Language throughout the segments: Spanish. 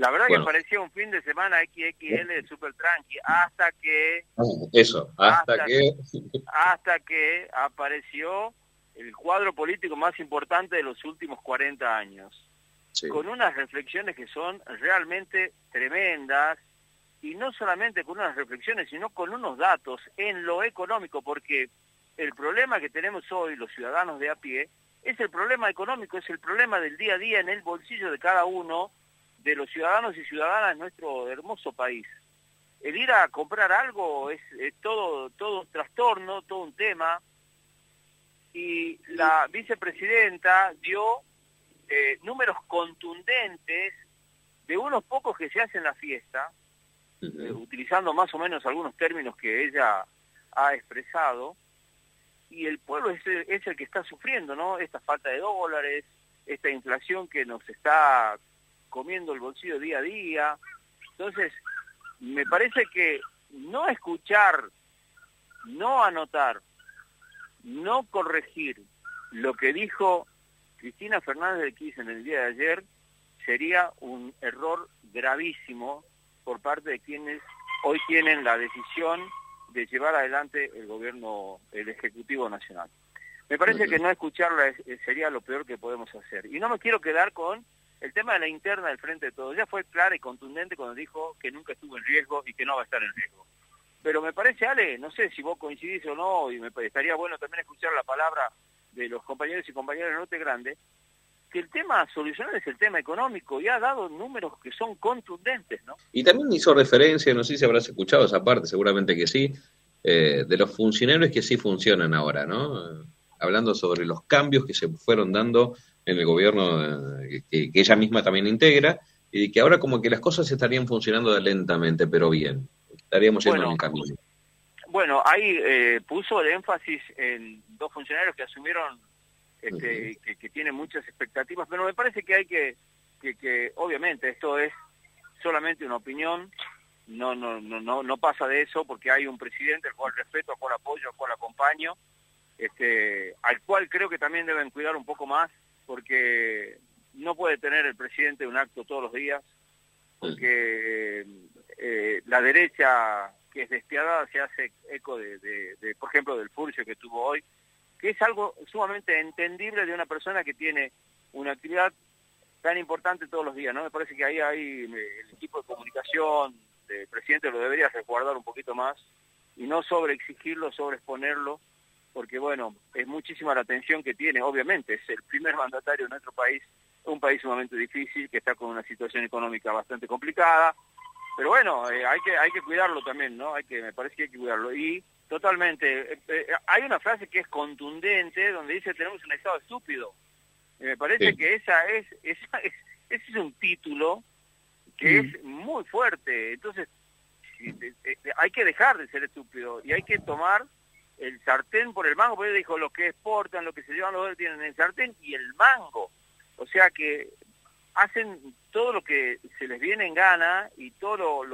La verdad que Bueno, parecía un fin de semana XXL super tranqui, hasta que eso, hasta hasta que... hasta que apareció el cuadro político más importante de los últimos 40 años, Sí. con unas reflexiones que son realmente tremendas, y no solamente con unas reflexiones, sino con unos datos en lo económico, porque el problema que tenemos hoy los ciudadanos de a pie es el problema económico, es el problema del día a día en el bolsillo de cada uno de los ciudadanos y ciudadanas de nuestro hermoso país. El ir a comprar algo es todo un trastorno, todo un tema, y la vicepresidenta dio números contundentes de unos pocos que se hacen la fiesta, utilizando más o menos algunos términos que ella ha expresado, y el pueblo es el que está sufriendo, ¿no? Esta falta de dólares, esta inflación que nos está comiendo el bolsillo día a día. Entonces, me parece que no escuchar, no anotar, no corregir lo que dijo Cristina Fernández de Kirchner en el día de ayer sería un error gravísimo por parte de quienes hoy tienen la decisión de llevar adelante el gobierno, el Ejecutivo Nacional. Me parece que no escucharla sería lo peor que podemos hacer. Y no me quiero quedar con el tema de la interna del Frente de Todos. Ya fue clara y contundente cuando dijo que nunca estuvo en riesgo y que no va a estar en riesgo. Pero me parece, Ale, no sé si vos coincidís o no, y estaría bueno también escuchar la palabra de los compañeros y compañeras de Norte Grande, que el tema a solucionar es el tema económico, y ha dado números que son contundentes, ¿no? Y también hizo referencia, no sé si habrás escuchado esa parte, seguramente que sí, de los funcionarios que sí funcionan ahora, ¿no? Hablando sobre los cambios que se fueron dando en el gobierno que ella misma también integra, y que ahora como que las cosas estarían funcionando lentamente, pero bien. Estaríamos yendo en un camino. Bueno, ahí puso el énfasis en dos funcionarios que asumieron que tienen muchas expectativas, pero me parece que hay que obviamente esto es solamente una opinión, no pasa de eso, porque hay un presidente al cual respeto, al cual apoyo, al cual acompaño, al cual creo que también deben cuidar un poco más, porque no puede tener el presidente un acto todos los días, porque la derecha que es despiadada se hace eco de por ejemplo, del furcio que tuvo hoy, que es algo sumamente entendible de una persona que tiene una actividad tan importante todos los días, ¿no? Me parece que ahí hay el equipo de comunicación del presidente lo debería resguardar un poquito más y no sobreexigirlo, sobreexponerlo, porque bueno, es muchísima la atención que tiene, obviamente, es el primer mandatario de nuestro país, un país sumamente difícil, que está con una situación económica bastante complicada, pero bueno, hay que cuidarlo también, ¿no? Me parece que hay que cuidarlo. Y totalmente, hay una frase que es contundente, donde dice tenemos un Estado estúpido. Y me parece que ese es un título que es muy fuerte. Entonces, hay que dejar de ser estúpido y hay que tomar el sartén por el mango, porque él dijo, lo que exportan, lo que se llevan los dólares tienen el sartén y el mango. O sea que hacen todo lo que se les viene en gana y todo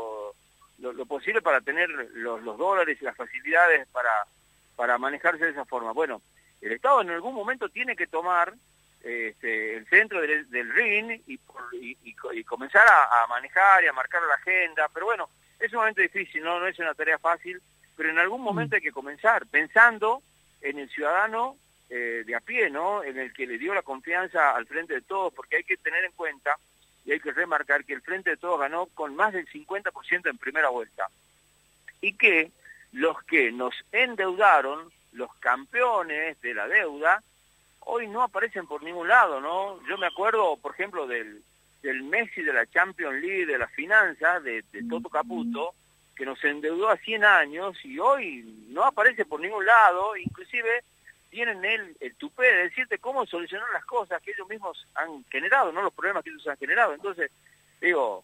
lo posible para tener los dólares y las facilidades para manejarse de esa forma. Bueno, el Estado en algún momento tiene que tomar el centro del ring y comenzar a manejar y a marcar la agenda, pero bueno, es un momento difícil, no es una tarea fácil, pero en algún momento hay que comenzar pensando en el ciudadano de a pie, ¿no? En el que le dio la confianza al Frente de Todos, porque hay que tener en cuenta y hay que remarcar que el Frente de Todos ganó con más del 50% en primera vuelta, y que los que nos endeudaron, los campeones de la deuda, hoy no aparecen por ningún lado, ¿no? Yo me acuerdo, por ejemplo, del Messi de la Champions League, de las finanzas, de Toto Caputo, que nos endeudó a 100 años y hoy no aparece por ningún lado, inclusive tienen el tupé de decirte cómo solucionar las cosas que ellos mismos han generado, no los problemas que ellos han generado. Entonces, digo,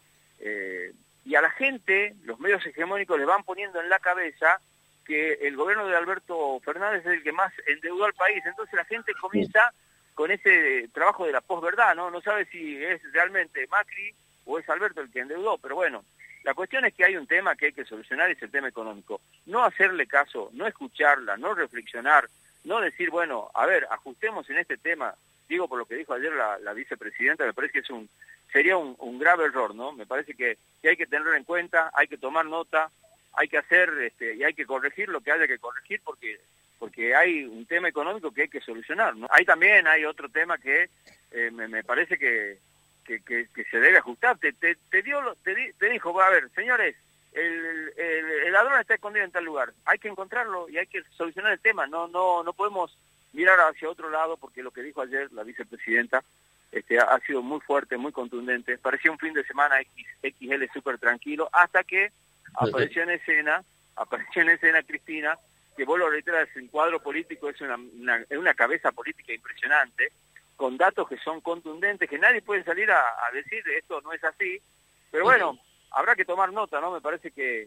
y a la gente, los medios hegemónicos les van poniendo en la cabeza que el gobierno de Alberto Fernández es el que más endeudó al país. Entonces la gente comienza con ese trabajo de la posverdad, ¿no? No sabe si es realmente Macri o es Alberto el que endeudó, pero bueno, la cuestión es que hay un tema que hay que solucionar, es el tema económico. No hacerle caso, no escucharla, no reflexionar, no decir, bueno, a ver, ajustemos en este tema, digo por lo que dijo ayer la vicepresidenta, me parece que es un sería un grave error, ¿no? Me parece que hay que tenerlo en cuenta, hay que tomar nota, hay que hacer y hay que corregir lo que haya que corregir porque hay un tema económico que hay que solucionar, ¿no? Ahí también hay otro tema que me parece que se debe ajustar. Te dijo, a ver, señores, el ladrón está escondido en tal lugar, hay que encontrarlo y hay que solucionar el tema, no podemos mirar hacia otro lado, porque lo que dijo ayer la vicepresidenta ha sido muy fuerte, muy contundente. Parecía un fin de semana XL súper tranquilo, hasta que apareció en escena Cristina, que vos lo reiteras, el cuadro político es una cabeza política impresionante, con datos que son contundentes, que nadie puede salir a decir esto no es así, pero bueno, habrá que tomar nota, ¿no? Me parece que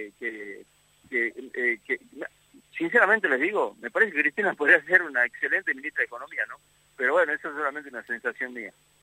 sinceramente les digo, me parece que Cristina podría ser una excelente ministra de Economía, ¿no? Pero bueno, eso es solamente una sensación mía.